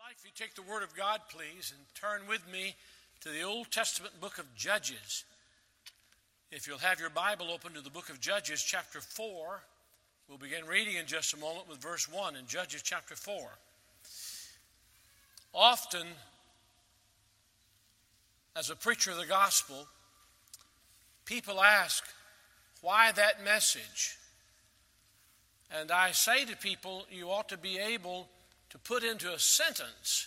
like for you to take the Word of God, please, and turn with me to the Old Testament book of Judges. If you'll have your Bible open to the book of Judges, chapter 4, we'll begin reading in just a moment with verse 1 in Judges chapter 4. Often, as a preacher of the gospel, people ask, why that message? And I say to people, you ought to be able to put into a sentence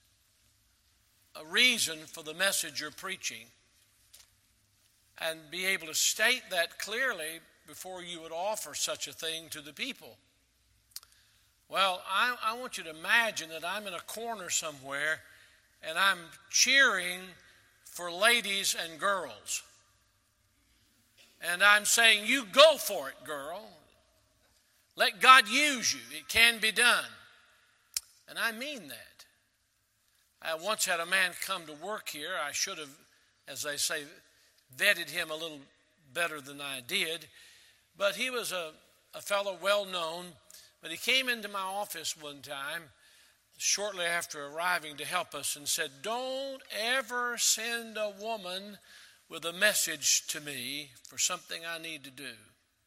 a reason for the message you're preaching and be able to state that clearly before you would offer such a thing to the people. Well, I want you to imagine that I'm in a corner somewhere and I'm cheering for ladies and girls. And I'm saying, you go for it, girl. Let God use you. It can be done. And I mean that. I once had a man come to work here. I should have, as they say, vetted him a little better than I did. But he was a fellow well known. But he came into my office one time, shortly after arriving, to help us and said, don't ever send a woman with a message to me for something I need to do.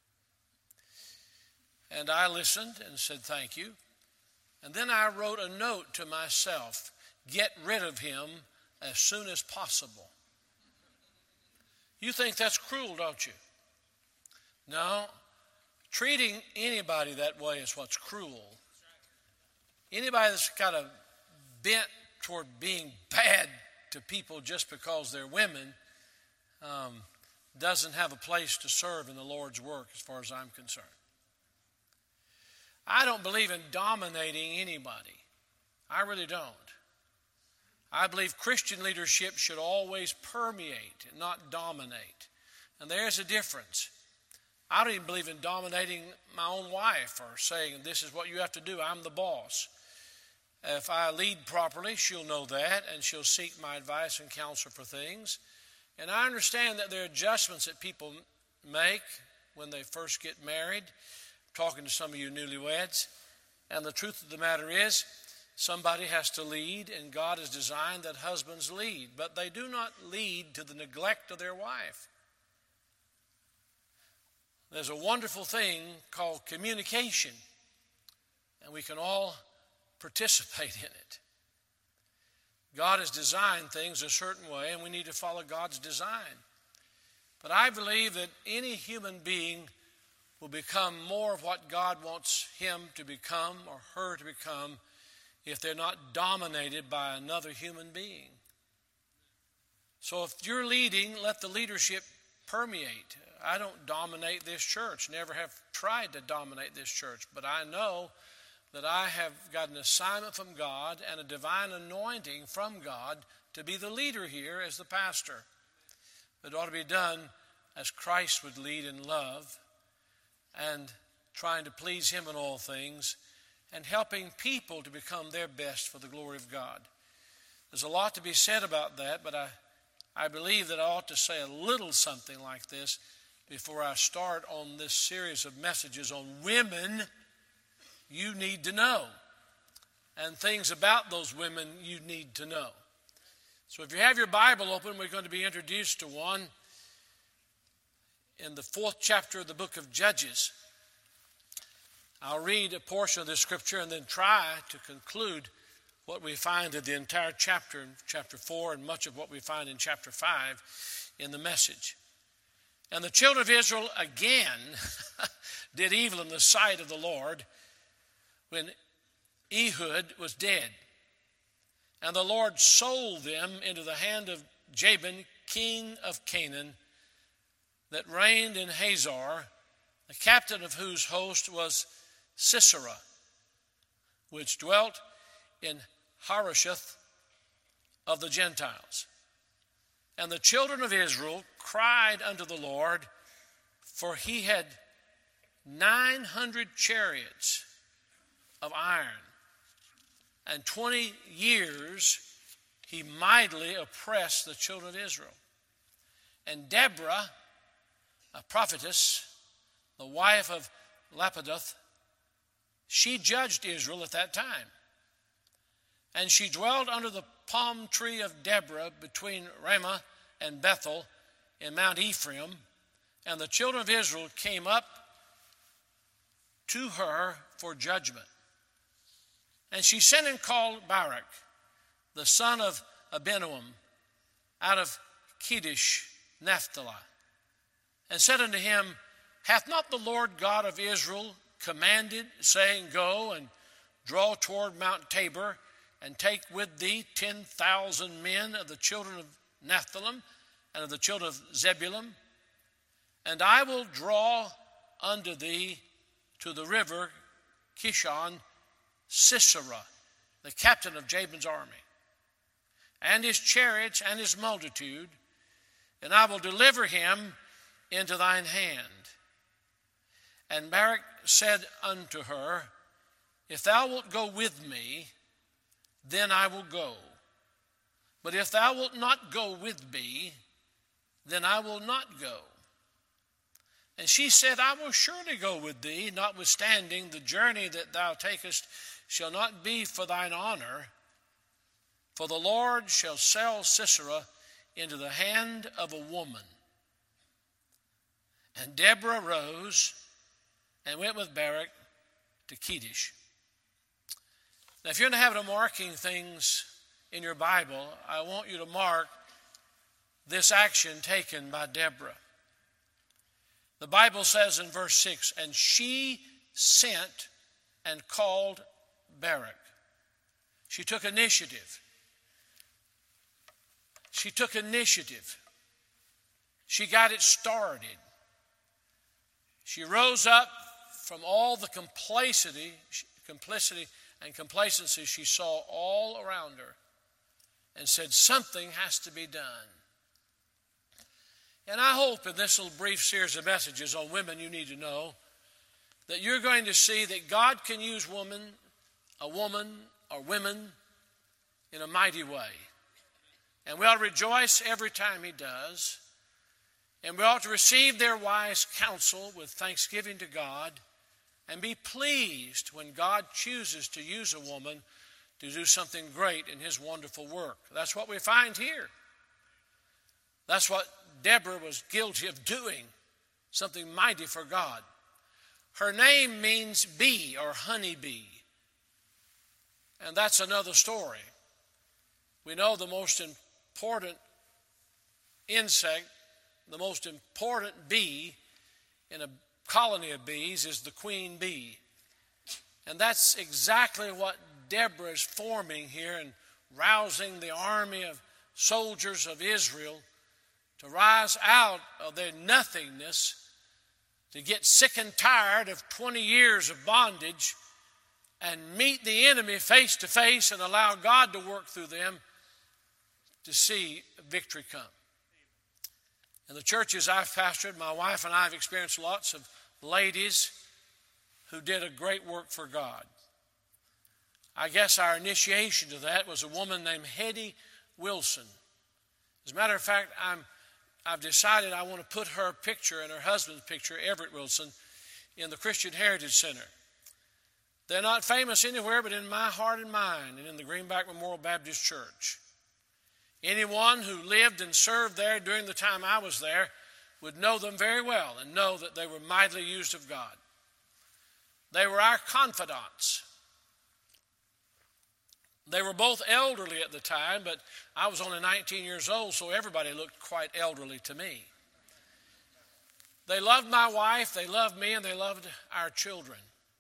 And I listened and said, thank you. And then I wrote a note to myself, get rid of him as soon as possible. You think that's cruel, don't you? No, treating anybody that way is what's cruel. Anybody that's got a bent toward being bad to people just because they're women doesn't have a place to serve in the Lord's work as far as I'm concerned. I don't believe in dominating anybody. I really don't. I believe Christian leadership should always permeate and not dominate. And there's a difference. I don't even believe in dominating my own wife or saying, this is what you have to do, I'm the boss. If I lead properly, she'll know that, and she'll seek my advice and counsel for things. And I understand that there are adjustments that people make when they first get married. Talking to some of you newlyweds, and the truth of the matter is, somebody has to lead, and God has designed that husbands lead, but they do not lead to the neglect of their wife. There's a wonderful thing called communication, and we can all participate in it. God has designed things a certain way, and we need to follow God's design. But I believe that any human being will become more of what God wants him to become or her to become if they're not dominated by another human being. So if you're leading, let the leadership permeate. I don't dominate this church, never have tried to dominate this church, but I know that I have got an assignment from God and a divine anointing from God to be the leader here as the pastor. It ought to be done as Christ would lead in love, and trying to please him in all things, and helping people to become their best for the glory of God. There's a lot to be said about that, but I believe that I ought to say a little something like this before I start on this series of messages on women you need to know, and things about those women you need to know. So if you have your Bible open, we're going to be introduced to one in the 4th chapter of the book of Judges. I'll read a portion of this scripture and then try to conclude what we find in the entire chapter in chapter 4 and much of what we find in chapter 5 in the message. And the children of Israel again did evil in the sight of the Lord when Ehud was dead. And the Lord sold them into the hand of Jabin, king of Canaan, that reigned in Hazor, the captain of whose host was Sisera, which dwelt in Harosheth of the Gentiles. And the children of Israel cried unto the Lord, for he had 900 chariots of iron, and 20 years he mightily oppressed the children of Israel. And Deborah, a prophetess, the wife of Lapidoth, she judged Israel at that time. And she dwelt under the palm tree of Deborah between Ramah and Bethel in Mount Ephraim. And the children of Israel came up to her for judgment. And she sent and called Barak, the son of Abinoam, out of Kedesh, Naphtali, and said unto him, Hath not the Lord God of Israel commanded, saying, Go and draw toward Mount Tabor, and take with thee 10,000 men of the children of Naphtali and of the children of Zebulun? And I will draw unto thee to the river Kishon Sisera, the captain of Jabin's army, and his chariots and his multitude, and I will deliver him into thine hand. And Barak said unto her, If thou wilt go with me, then I will go. But if thou wilt not go with me, then I will not go. And she said, I will surely go with thee, notwithstanding the journey that thou takest shall not be for thine honor, for the Lord shall sell Sisera into the hand of a woman. And Deborah rose and went with Barak to Kedesh. Now, if you're in the habit of marking things in your Bible, I want you to mark this action taken by Deborah. The Bible says in verse 6, And she sent and called Barak. She took initiative. She took initiative. She got it started. She rose up from all the complicity and complacency she saw all around her and said, something has to be done. And I hope in this little brief series of messages on women you need to know that you're going to see that God can use a woman or women in a mighty way. And we ought to rejoice every time he does. And we ought to receive their wise counsel with thanksgiving to God and be pleased when God chooses to use a woman to do something great in his wonderful work. That's what we find here. That's what Deborah was guilty of doing, something mighty for God. Her name means bee or honeybee. And that's another story. We know the most important insect, the most important bee in a colony of bees is the queen bee. And that's exactly what Deborah is forming here and rousing the army of soldiers of Israel to rise out of their nothingness, to get sick and tired of 20 years of bondage and meet the enemy face to face and allow God to work through them to see victory come. In the churches I've pastored, my wife and I have experienced lots of ladies who did a great work for God. I guess our initiation to that was a woman named Hetty Wilson. As a matter of fact, I've decided I want to put her picture and her husband's picture, Everett Wilson, in the Christian Heritage Center. They're not famous anywhere but in my heart and mind and in the Greenback Memorial Baptist Church. Anyone who lived and served there during the time I was there would know them very well and know that they were mightily used of God. They were our confidants. They were both elderly at the time, but I was only 19 years old, so everybody looked quite elderly to me. They loved my wife, they loved me, and they loved our children.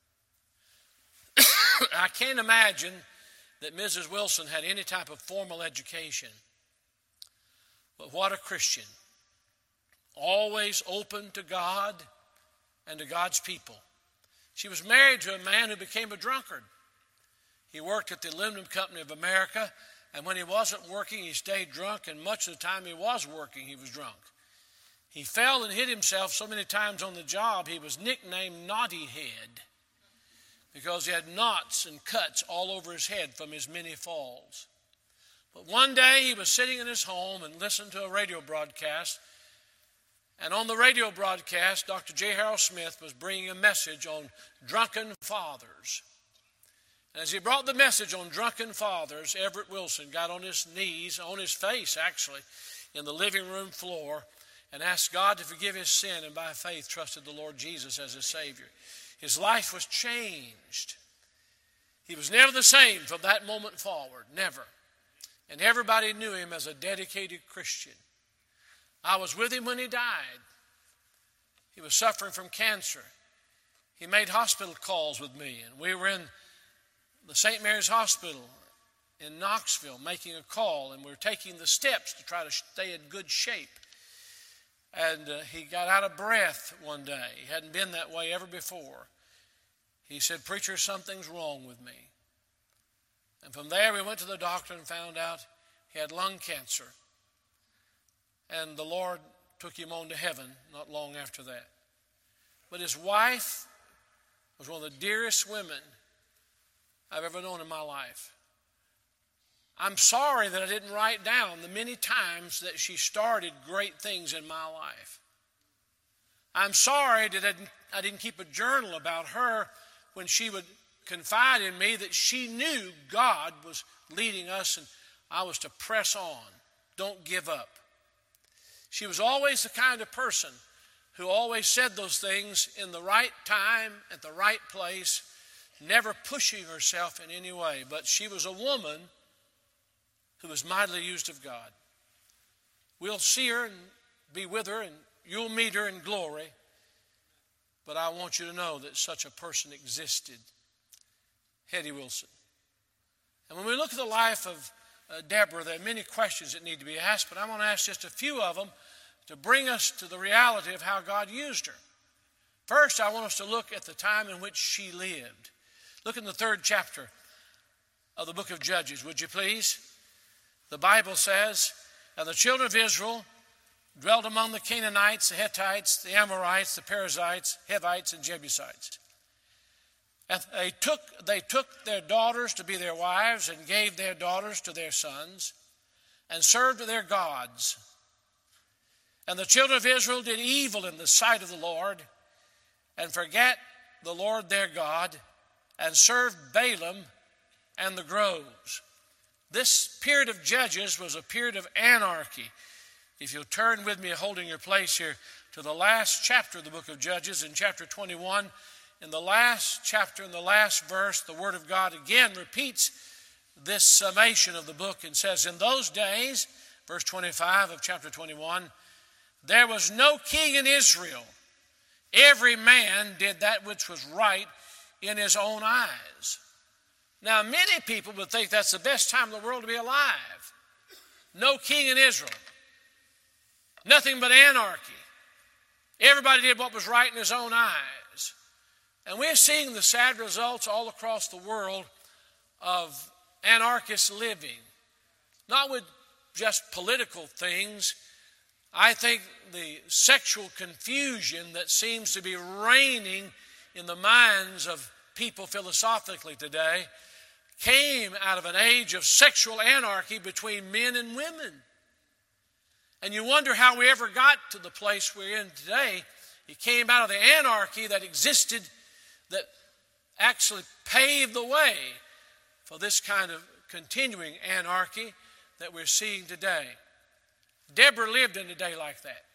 I can't imagine that Mrs. Wilson had any type of formal education. But what a Christian. Always open to God and to God's people. She was married to a man who became a drunkard. He worked at the Aluminum Company of America, and when he wasn't working, he stayed drunk, and much of the time he was working, he was drunk. He fell and hit himself so many times on the job, he was nicknamed Naughty Head because he had knots and cuts all over his head from his many falls. But one day he was sitting in his home and listened to a radio broadcast, and on the radio broadcast, Dr. J. Harold Smith was bringing a message on drunken fathers. As he brought the message on drunken fathers, Everett Wilson got on his knees, on his face actually, in the living room floor and asked God to forgive his sin, and by faith trusted the Lord Jesus as his Savior. His life was changed. He was never the same from that moment forward, never. And everybody knew him as a dedicated Christian. I was with him when he died. He was suffering from cancer. He made hospital calls with me, and we were in the St. Mary's Hospital in Knoxville making a call, and we were taking the steps to try to stay in good shape. And he got out of breath one day. He hadn't been that way ever before. He said, "Preacher, something's wrong with me." And from there we went to the doctor and found out he had lung cancer. And the Lord took him on to heaven not long after that. But his wife was one of the dearest women I've ever known in my life. I'm sorry that I didn't write down the many times that she started great things in my life. I'm sorry that I didn't keep a journal about her when she would confide in me that she knew God was leading us and I was to press on. Don't give up. She was always the kind of person who always said those things in the right time, at the right place, never pushing herself in any way. But she was a woman who was mightily used of God. We'll see her and be with her, and you'll meet her in glory. But I want you to know that such a person existed, Hetty Wilson. And when we look at the life of Deborah, there are many questions that need to be asked, but I want to ask just a few of them to bring us to the reality of how God used her. First, I want us to look at the time in which she lived. Look in the 3rd chapter of the book of Judges, would you please? The Bible says, "And the children of Israel dwelt among the Canaanites, the Hittites, the Amorites, the Perizzites, Hivites, and Jebusites. And they took their daughters to be their wives and gave their daughters to their sons and served their gods. And the children of Israel did evil in the sight of the Lord and forgat the Lord their God and served Balaam and the groves." This period of Judges was a period of anarchy. If you'll turn with me, holding your place here, to the last chapter of the book of Judges, in chapter 21, in the last chapter, in the last verse, the Word of God again repeats this summation of the book and says, "In those days," verse 25 of chapter 21, "there was no king in Israel. Every man did that which was right in his own eyes." Now, many people would think that's the best time in the world to be alive. No king in Israel. Nothing but anarchy. Everybody did what was right in his own eyes. And we're seeing the sad results all across the world of anarchist living. Not with just political things. I think the sexual confusion that seems to be reigning in the minds of people philosophically today came out of an age of sexual anarchy between men and women. And you wonder how we ever got to the place we're in today. It came out of the anarchy that existed that actually paved the way for this kind of continuing anarchy that we're seeing today. Deborah lived in a day like that.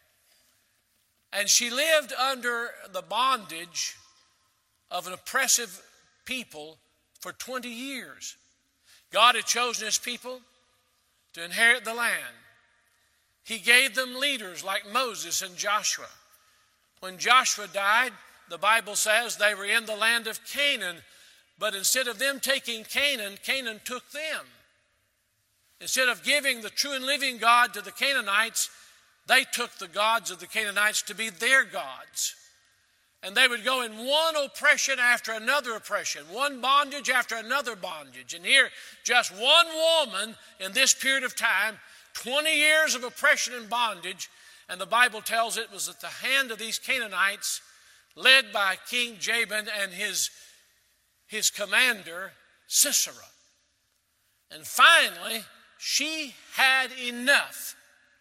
And she lived under the bondage of an oppressive people for 20 years. God had chosen his people to inherit the land. He gave them leaders like Moses and Joshua. When Joshua died, the Bible says they were in the land of Canaan, but instead of them taking Canaan, Canaan took them. Instead of giving the true and living God to the Canaanites, they took the gods of the Canaanites to be their gods. And they would go in one oppression after another oppression, one bondage after another bondage. And here, just one woman in this period of time, 20 years of oppression and bondage, and the Bible tells it was at the hand of these Canaanites, led by King Jabin and his commander, Sisera. And finally, she had enough.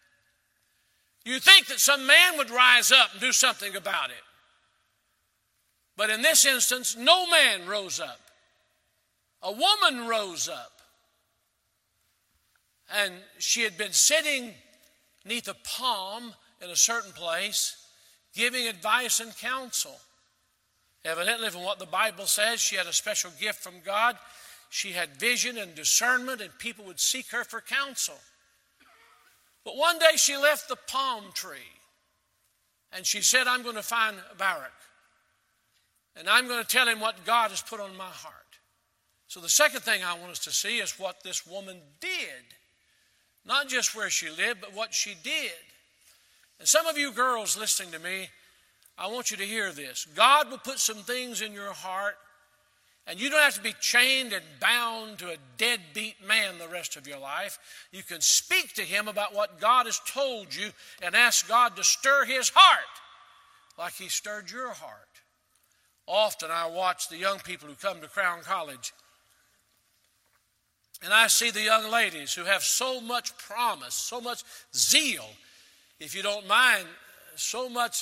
You'd think that some man would rise up and do something about it. But in this instance, no man rose up. a woman rose up. And she had been sitting neath a palm in a certain place, giving advice and counsel. Evidently, from what the Bible says, she had a special gift from God. She had vision and discernment, and people would seek her for counsel. But one day she left the palm tree, and she said, I'm going to find Barak, and I'm going to tell him what God has put on my heart. So the second thing I want us to see is what this woman did. Not just where she lived, but what she did. And some of you girls listening to me, I want you to hear this. God will put some things in your heart, and you don't have to be chained and bound to a deadbeat man the rest of your life. You can speak to him about what God has told you and ask God to stir his heart like he stirred your heart. Often I watch the young people who come to Crown College, and I see the young ladies who have so much promise, so much zeal, if you don't mind, so much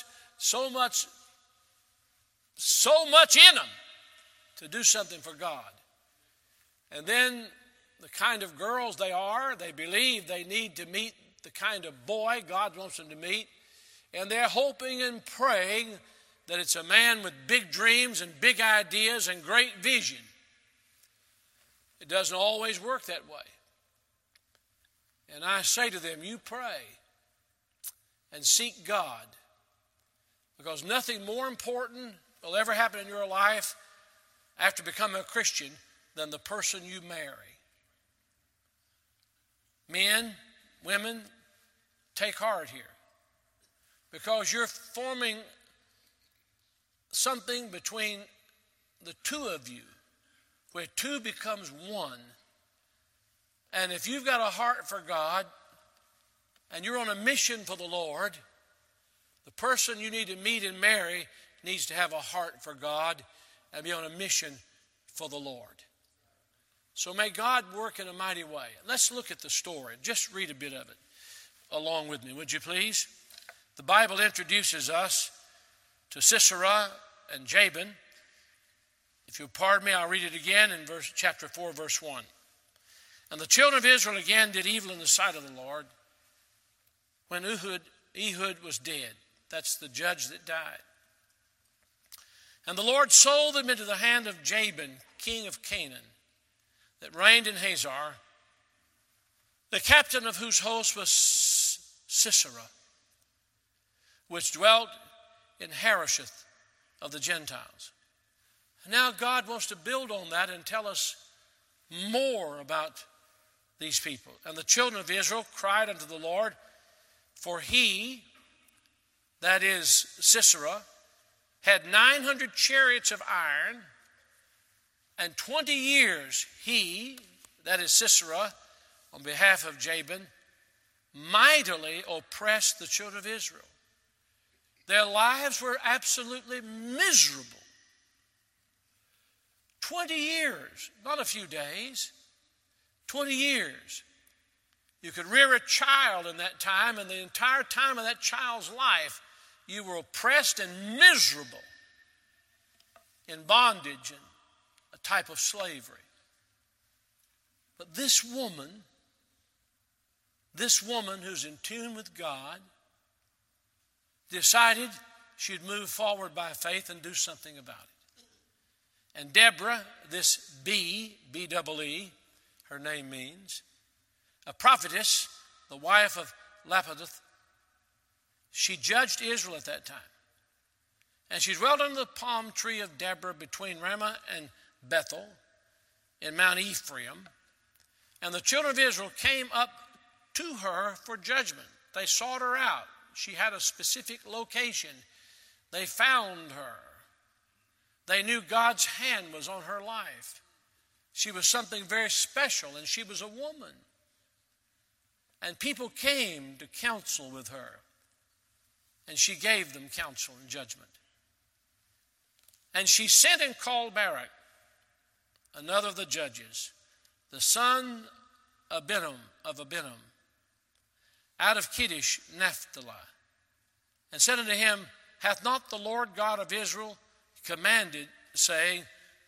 in them to do something for God. And then the kind of girls they are, they believe they need to meet the kind of boy God wants them to meet, and they're hoping and praying that it's a man with big dreams and big ideas and great vision. It doesn't always work that way. And I say to them, you pray and seek God, because nothing more important will ever happen in your life after becoming a Christian than the person you marry. Men, women, take heart here, because you're forming something between the two of you, where two becomes one. And if you've got a heart for God and you're on a mission for the Lord, the person you need to meet and marry needs to have a heart for God and be on a mission for the Lord. So may God work in a mighty way. Let's look at the story. Just read a bit of it along with me, would you please? The Bible introduces us to Sisera and Jabin. If you'll pardon me, I'll read it again in chapter 4, verse 1. And the children of Israel again did evil in the sight of the Lord when Ehud was dead. That's the judge that died. And the Lord sold them into the hand of Jabin, king of Canaan, that reigned in Hazor, the captain of whose host was Sisera, which dwelt in Harosheth of the Gentiles. Now God wants to build on that and tell us more about these people. And the children of Israel cried unto the Lord, for he, that is Sisera, had 900 chariots of iron, and 20 years he, that is Sisera, on behalf of Jabin, mightily oppressed the children of Israel. Their lives were absolutely miserable. 20 years, not a few days, 20 years. You could rear a child in that time, and the entire time of that child's life, you were oppressed and miserable, in bondage and a type of slavery. But this woman who's in tune with God, decided she'd move forward by faith and do something about it. And Deborah, this B-double-E, her name means, a prophetess, the wife of Lapidoth, she judged Israel at that time. And she dwelt under the palm tree of Deborah between Ramah and Bethel in Mount Ephraim. And the children of Israel came up to her for judgment. They sought her out. She had a specific location. They found her. They knew God's hand was on her life. She was something very special, and she was a woman. And people came to counsel with her, and she gave them counsel and judgment. And she sent and called Barak, another of the judges, the son of Abinum, out of Kiddish, Naphtali, and said unto him, hath not the Lord God of Israel commanded, saying,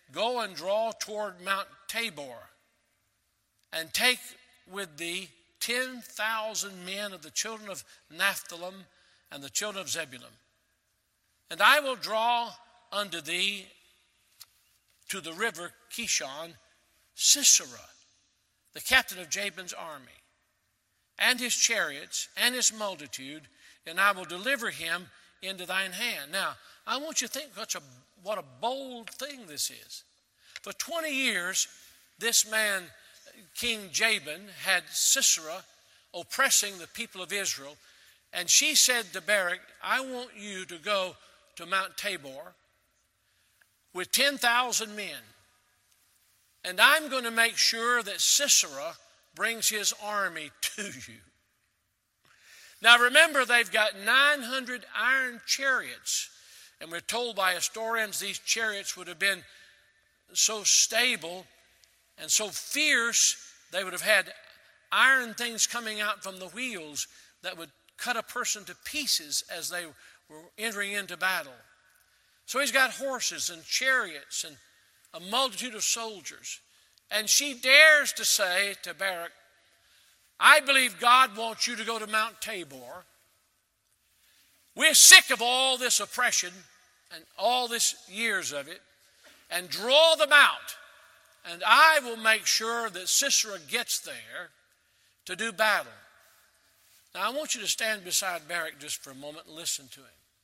go and draw toward Mount Tabor, and take with thee 10,000 men of the children of Naphtali and the children of Zebulun. And I will draw unto thee to the river Kishon Sisera, the captain of Jabin's army, and his chariots and his multitude, and I will deliver him into thine hand. Now, I want you to think what a bold thing this is. For 20 years, this man, King Jabin, had Sisera oppressing the people of Israel. And she said to Barak, I want you to go to Mount Tabor with 10,000 men. And I'm going to make sure that Sisera brings his army to you. Now remember, they've got 900 iron chariots. And we're told by historians these chariots would have been so stable and so fierce, they would have had iron things coming out from the wheels that would cut a person to pieces as they were entering into battle. So he's got horses and chariots and a multitude of soldiers. And she dares to say to Barak, I believe God wants you to go to Mount Tabor. We're sick of all this oppression and all this years of it, and draw them out. And I will make sure that Sisera gets there to do battle. Now I want you to stand beside Barak just for a moment and listen to him.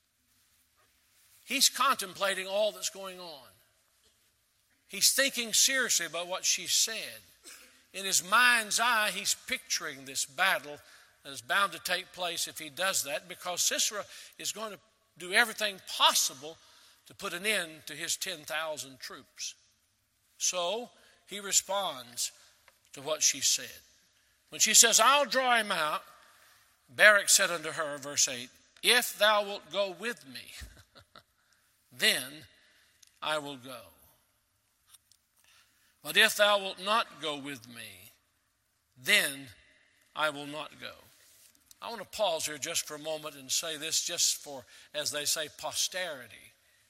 He's contemplating all that's going on. He's thinking seriously about what she said. In his mind's eye, he's picturing this battle that is bound to take place if he does that, because Sisera is going to do everything possible to put an end to his 10,000 troops. So he responds to what she said. When she says, I'll draw him out, Barak said unto her, verse 8, if thou wilt go with me, then I will go. But if thou wilt not go with me, then I will not go. I want to pause here just for a moment and say this just for, as they say, posterity.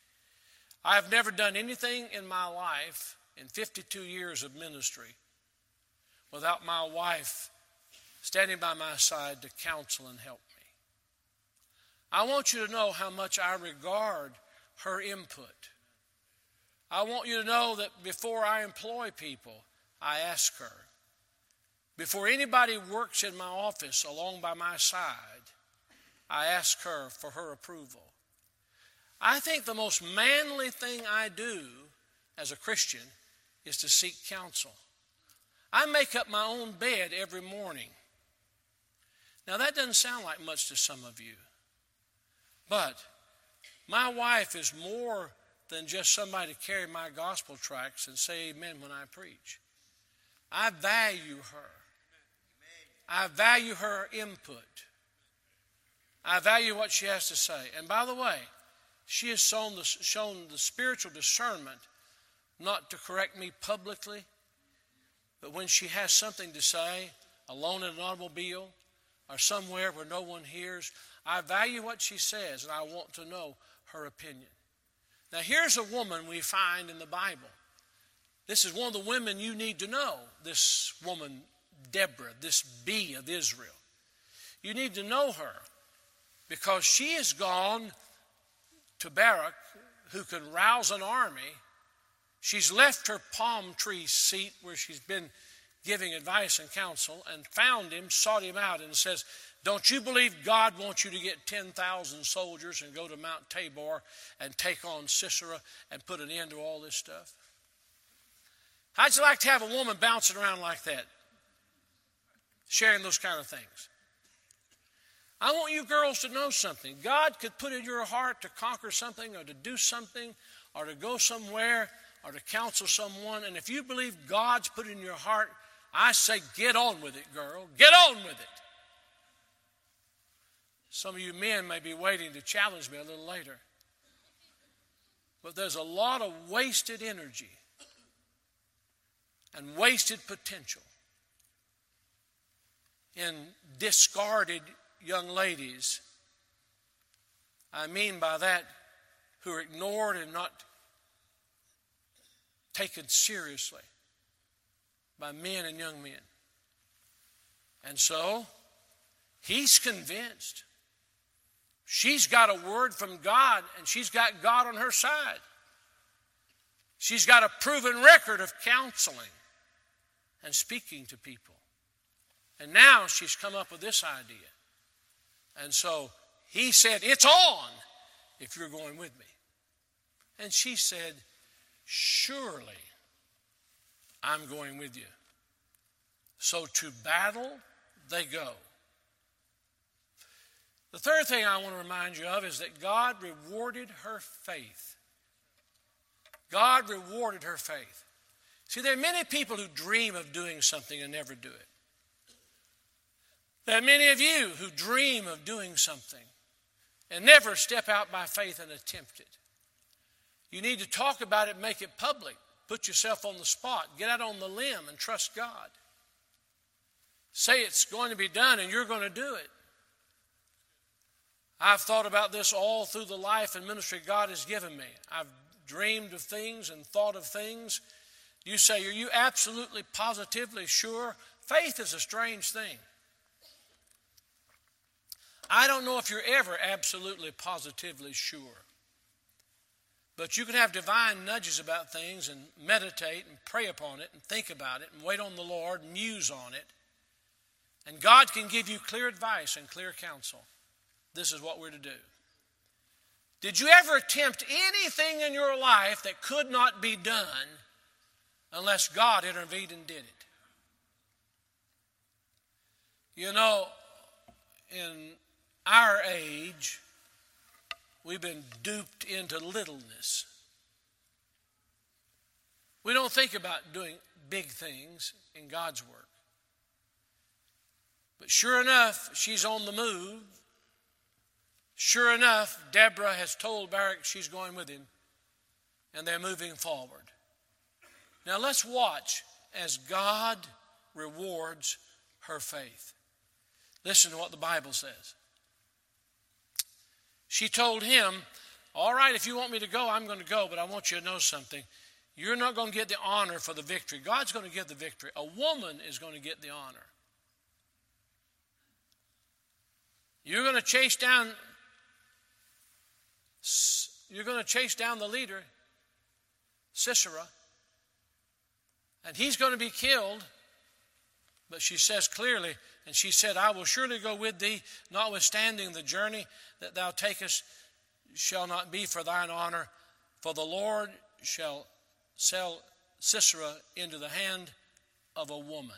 I have never done anything in my life in 52 years of ministry without my wife standing by my side to counsel and help me. I want you to know how much I regard her input. I want you to know that before I employ people, I ask her. Before anybody works in my office along by my side, I ask her for her approval. I think the most manly thing I do as a Christian is to seek counsel. I make up my own bed every morning. Now that doesn't sound like much to some of you, but my wife is more than just somebody to carry my gospel tracts and say amen when I preach. I value her. I value her input. I value what she has to say. And by the way, she has shown the spiritual discernment not to correct me publicly, but when she has something to say, alone in an automobile or somewhere where no one hears, I value what she says and I want to know her opinion. Now here's a woman we find in the Bible. This is one of the women you need to know, this woman Deborah, this bee of Israel. You need to know her because she has gone to Barak, who can rouse an army. She's left her palm tree seat where she's been giving advice and counsel and found him, sought him out, and says, don't you believe God wants you to get 10,000 soldiers and go to Mount Tabor and take on Sisera and put an end to all this stuff? How'd you like to have a woman bouncing around like that, sharing those kind of things? I want you girls to know something. God could put in your heart to conquer something or to do something or to go somewhere or to counsel someone. And if you believe God's put in your heart, I say get on with it, girl. Get on with it. Some of you men may be waiting to challenge me a little later. But there's a lot of wasted energy and wasted potential in discarded young ladies. I mean by that, who are ignored and not taken seriously by men and young men. And so, he's convinced. She's got a word from God, and she's got God on her side. She's got a proven record of counseling and speaking to people. And now she's come up with this idea. And so he said, it's on if you're going with me. And she said, surely I'm going with you. So to battle they go. The third thing I want to remind you of is that God rewarded her faith. God rewarded her faith. See, there are many people who dream of doing something and never do it. There are many of you who dream of doing something and never step out by faith and attempt it. You need to talk about it, make it public. Put yourself on the spot. Get out on the limb and trust God. Say it's going to be done and you're going to do it. I've thought about this all through the life and ministry God has given me. I've dreamed of things and thought of things. You say, are you absolutely, positively sure? Faith is a strange thing. I don't know if you're ever absolutely, positively sure. But you can have divine nudges about things and meditate and pray upon it and think about it and wait on the Lord, muse on it. And God can give you clear advice and clear counsel. This is what we're to do. Did you ever attempt anything in your life that could not be done unless God intervened and did it? You know, in our age, we've been duped into littleness. We don't think about doing big things in God's work. But sure enough, she's on the move. Sure enough, Deborah has told Barak she's going with him, and they're moving forward. Now let's watch as God rewards her faith. Listen to what the Bible says. She told him, all right, if you want me to go, I'm going to go, but I want you to know something. You're not going to get the honor for the victory. God's going to give the victory. A woman is going to get the honor. You're going to chase down the leader, Sisera, and he's going to be killed. But she says clearly, and she said, I will surely go with thee, notwithstanding the journey that thou takest shall not be for thine honor, for the Lord shall sell Sisera into the hand of a woman.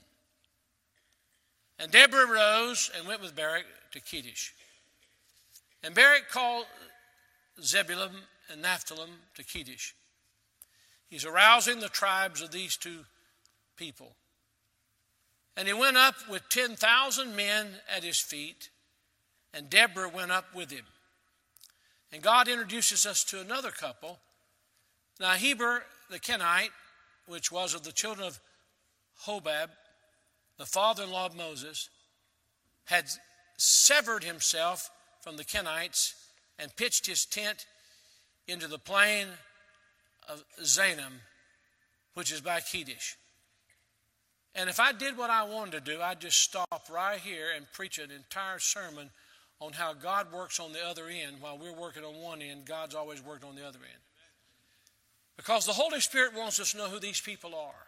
And Deborah rose and went with Barak to Kedesh. And Barak called Zebulun and Naphtali to Kedesh. He's arousing the tribes of these two people. And he went up with 10,000 men at his feet, and Deborah went up with him. And God introduces us to another couple. Now Heber the Kenite, which was of the children of Hobab, the father-in-law of Moses, had severed himself from the Kenites and pitched his tent into the plain of Zaanam, which is by Kedesh. And if I did what I wanted to do, I'd just stop right here and preach an entire sermon on how God works on the other end. While we're working on one end, God's always worked on the other end. Because the Holy Spirit wants us to know who these people are.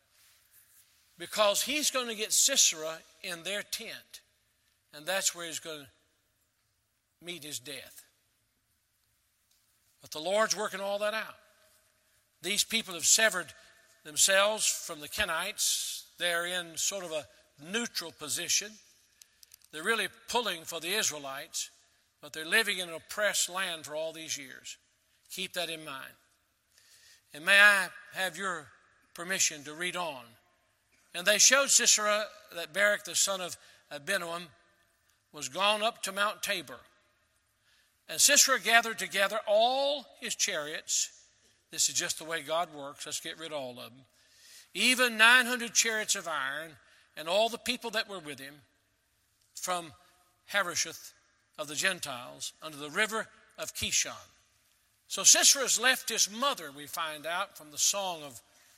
Because he's going to get Sisera in their tent. And that's where he's going to meet his death. But the Lord's working all that out. These people have severed themselves from the Kenites. They're in sort of a neutral position. They're really pulling for the Israelites, but they're living in an oppressed land for all these years. Keep that in mind. And may I have your permission to read on? And they showed Sisera that Barak the son of Abinoam was gone up to Mount Tabor. And Sisera gathered together all his chariots. This is just the way God works. Let's get rid of all of them. Even 900 chariots of iron, and all the people that were with him, from Harosheth of the Gentiles, under the river of Kishon. So Sisera's left his mother, we find out from the song of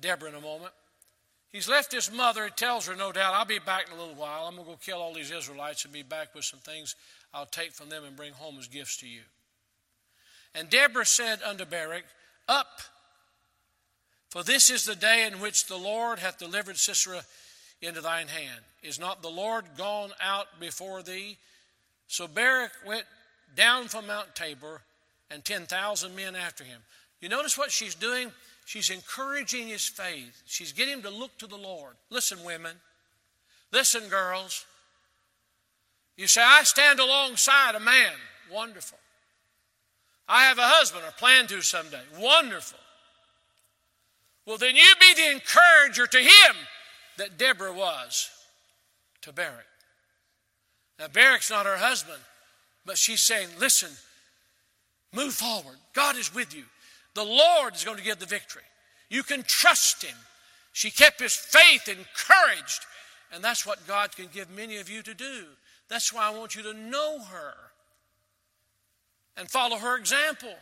Deborah in a moment. He's left his mother. He tells her, no doubt, I'll be back in a little while. I'm going to go kill all these Israelites and be back with some things I'll take from them and bring home as gifts to you. And Deborah said unto Barak, Up, for this is the day in which the Lord hath delivered Sisera into thine hand. Is not the Lord gone out before thee? So Barak went down from Mount Tabor, and 10,000 men after him. You notice what she's doing? She's encouraging his faith. She's getting him to look to the Lord. Listen, women. Listen, girls. You say, I stand alongside a man. Wonderful. I have a husband or plan to someday. Wonderful. Well, then you be the encourager to him that Deborah was to Barak. Now, Barak's not her husband, but she's saying, listen, move forward. God is with you. The Lord is going to give the victory. You can trust him. She kept his faith encouraged, and that's what God can give many of you to do. That's why I want you to know her and follow her example.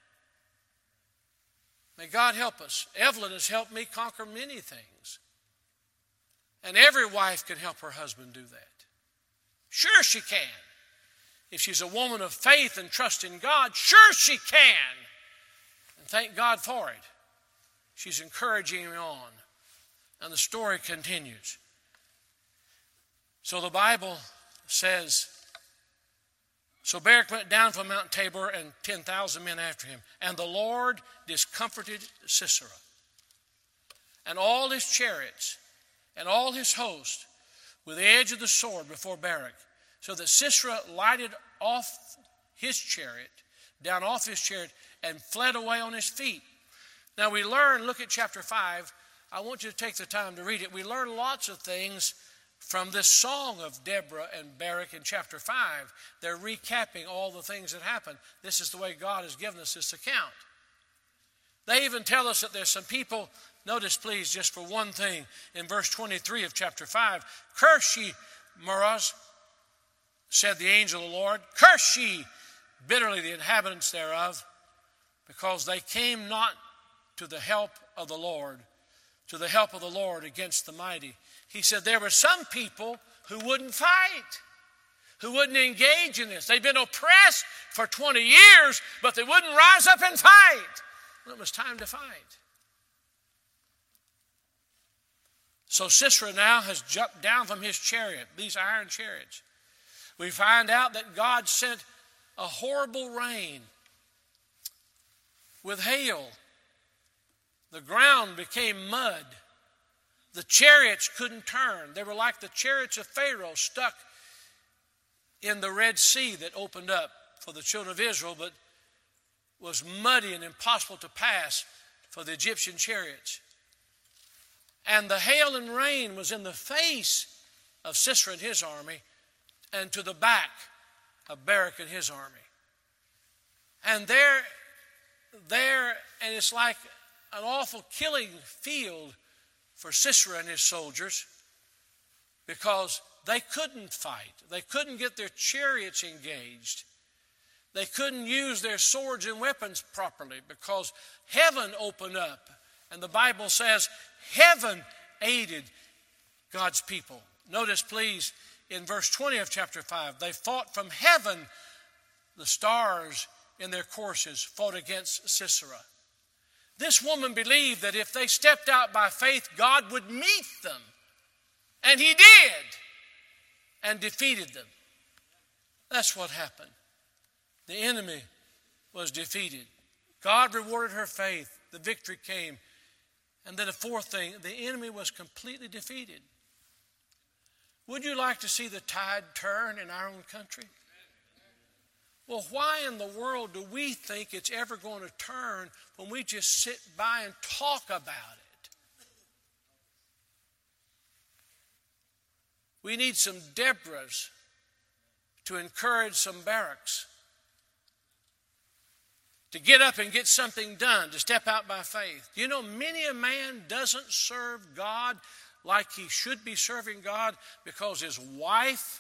May God help us. Evelyn has helped me conquer many things. And every wife can help her husband do that. Sure she can. If she's a woman of faith and trust in God, sure she can. And thank God for it. She's encouraging him on. And the story continues. So the Bible says, so Barak went down from Mount Tabor and 10,000 men after him. And the Lord discomforted Sisera and all his chariots and all his host with the edge of the sword before Barak, so that Sisera lighted off his chariot, down off his chariot, and fled away on his feet. Now we learn, look at chapter 5. I want you to take the time to read it. We learn lots of things from this song of Deborah and Barak in chapter 5. They're recapping all the things that happened. This is the way God has given us this account. They even tell us that there's some people, notice please just for one thing, in verse 23 of chapter 5, Curse ye, Meroz, said the angel of the Lord, curse ye bitterly the inhabitants thereof, because they came not to the help of the Lord, against the mighty. He said there were some people who wouldn't fight, who wouldn't engage in this. They'd been oppressed for 20 years, but they wouldn't rise up and fight. Well, it was time to fight. So Sisera now has jumped down from his chariot, these iron chariots. We find out that God sent a horrible rain with hail. The ground became mud. The chariots couldn't turn. They were like the chariots of Pharaoh stuck in the Red Sea that opened up for the children of Israel, but was muddy and impossible to pass for the Egyptian chariots. And the hail and rain was in the face of Sisera and his army, and to the back of Barak and his army. And and it's like an awful killing field for Sisera and his soldiers, because they couldn't fight. They couldn't get their chariots engaged. They couldn't use their swords and weapons properly, because heaven opened up. And the Bible says heaven aided God's people. Notice, please, in verse 20 of chapter 5, they fought from heaven. The stars in their courses fought against Sisera. This woman believed that if they stepped out by faith, God would meet them. And he did, and defeated them. That's what happened. The enemy was defeated. God rewarded her faith. The victory came. And then the fourth thing, the enemy was completely defeated. Would you like to see the tide turn in our own country? Well, why in the world do we think it's ever going to turn when we just sit by and talk about it? We need some Deborahs to encourage some Baraks to get up and get something done, to step out by faith. You know, many a man doesn't serve God like he should be serving God because his wife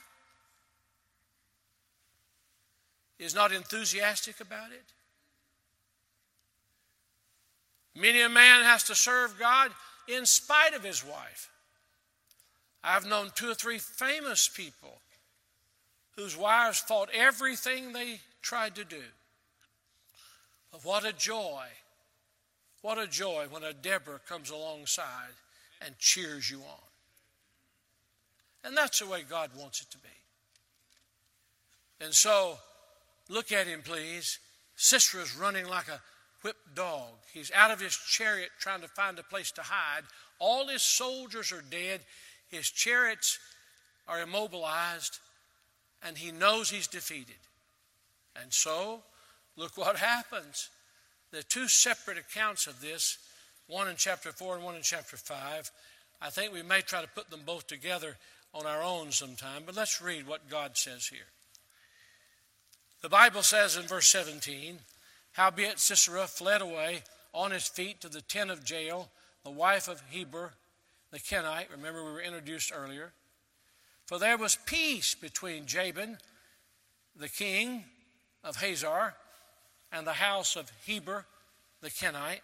is not enthusiastic about it. Many a man has to serve God in spite of his wife. I've known 2 or 3 famous people whose wives fought everything they tried to do. But what a joy when a Deborah comes alongside and cheers you on. And that's the way God wants it to be. And so, look at him, please. Sisera's running like a whipped dog. He's out of his chariot trying to find a place to hide. All his soldiers are dead. His chariots are immobilized. And he knows he's defeated. And so, look what happens. There are 2 separate accounts of this, one in chapter 4 and one in chapter 5. I think we may try to put them both together on our own sometime, but let's read what God says here. The Bible says in verse 17, howbeit Sisera fled away on his feet to the tent of Jael, the wife of Heber the Kenite. Remember, we were introduced earlier. For there was peace between Jabin, the king of Hazor, and the house of Heber the Kenite.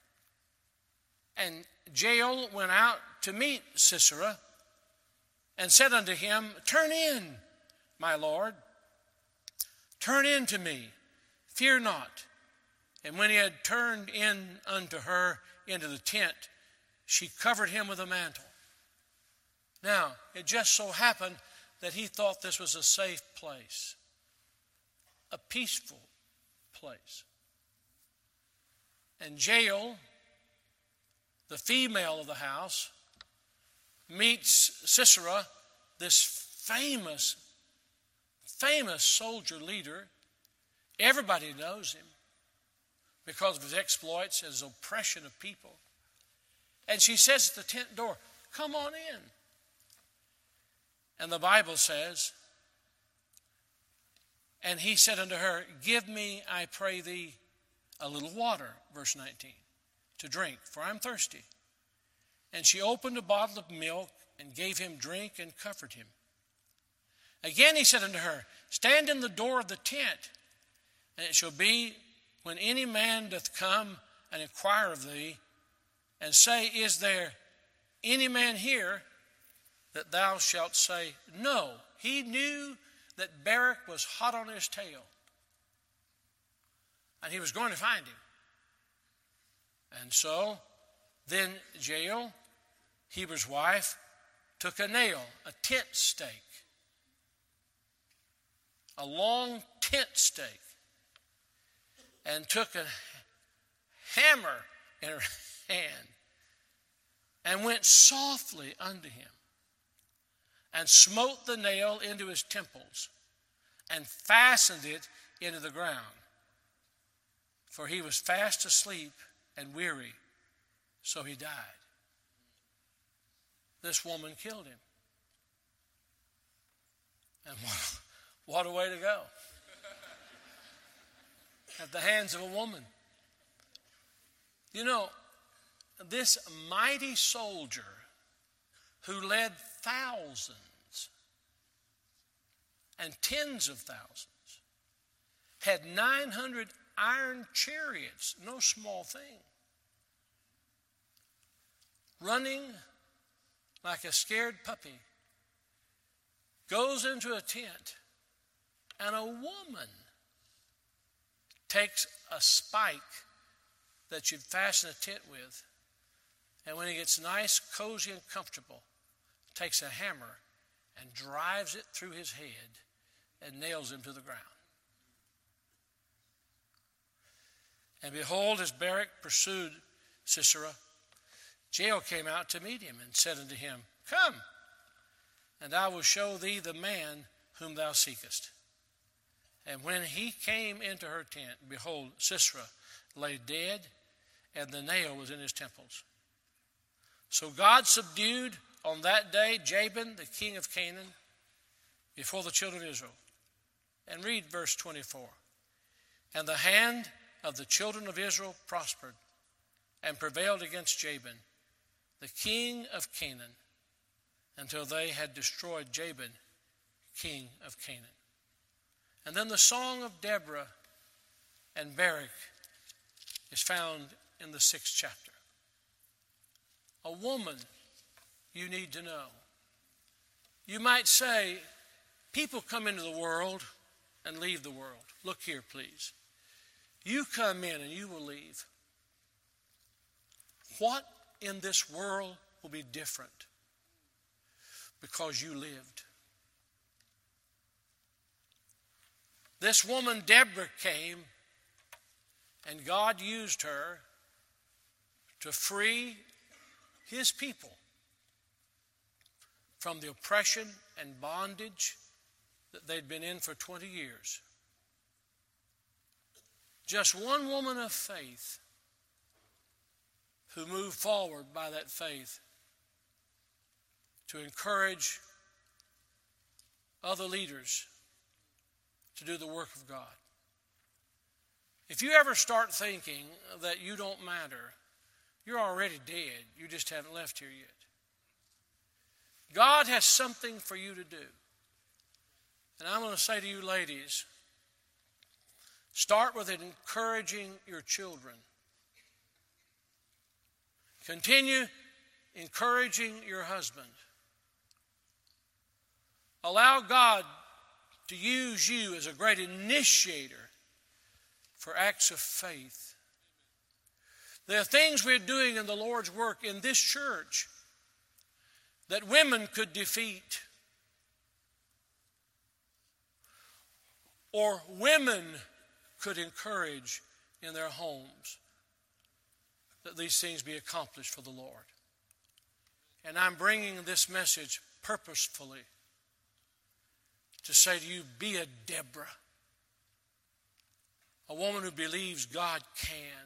And Jael went out to meet Sisera, and said unto him, turn in, my lord, turn in to me, fear not. And when he had turned in unto her into the tent, she covered him with a mantle. Now, it just so happened that he thought this was a safe place, a peaceful place. And Jael, the female of the house, meets Sisera, this famous soldier leader. Everybody knows him because of his exploits, his oppression of people. And she says at the tent door, come on in. And the Bible says, and he said unto her, give me, I pray thee, a little water, verse 19, to drink, for I'm thirsty. And she opened a bottle of milk and gave him drink and comforted him. Again he said unto her, stand in the door of the tent, and it shall be when any man doth come and inquire of thee, and say, is there any man here, that thou shalt say, no. He knew that Barak was hot on his tail, and he was going to find him. And so then Jael, Heber's wife, took a nail, a tent stake, a long tent stake, and took a hammer in her hand and went softly unto him and smote the nail into his temples and fastened it into the ground. For he was fast asleep and weary, so he died. This woman killed him. And what a way to go. At the hands of a woman. You know, this mighty soldier who led thousands and tens of thousands had 900 iron chariots, no small thing, running like a scared puppy, goes into a tent, and a woman takes a spike that you'd fasten a tent with, and when it gets nice, cozy, and comfortable, takes a hammer and drives it through his head and nails him to the ground. And behold, as Barak pursued Sisera, Jael came out to meet him and said unto him, come, and I will show thee the man whom thou seekest. And when he came into her tent, behold, Sisera lay dead, and the nail was in his temples. So God subdued on that day Jabin, the king of Canaan, before the children of Israel. And read verse 24. And the hand of the children of Israel prospered and prevailed against Jabin, the king of Canaan, until they had destroyed Jabin, king of Canaan. And then the song of Deborah and Barak is found in the 6th chapter. a woman you need to know. You might say, people come into the world and leave the world. Look here, please. You come in and you will leave. What in this world will be different because you lived? This woman, Deborah, came, and God used her to free His people from the oppression and bondage that they'd been in for 20 years. Just one woman of faith who moved forward by that faith to encourage other leaders to do the work of God. If you ever start thinking that you don't matter, you're already dead. You just haven't left here yet. God has something for you to do. And I'm going to say to you ladies, start with encouraging your children. Continue encouraging your husband. Allow God to use you as a great initiator for acts of faith. There are things we're doing in the Lord's work in this church that women could defeat, or women could encourage in their homes, that these things be accomplished for the Lord. And I'm bringing this message purposefully to say to you, be a Deborah, a woman who believes God can,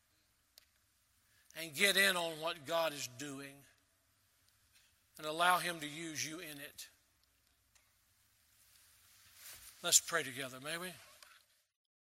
and get in on what God is doing and allow Him to use you in it. Let's pray together, may we?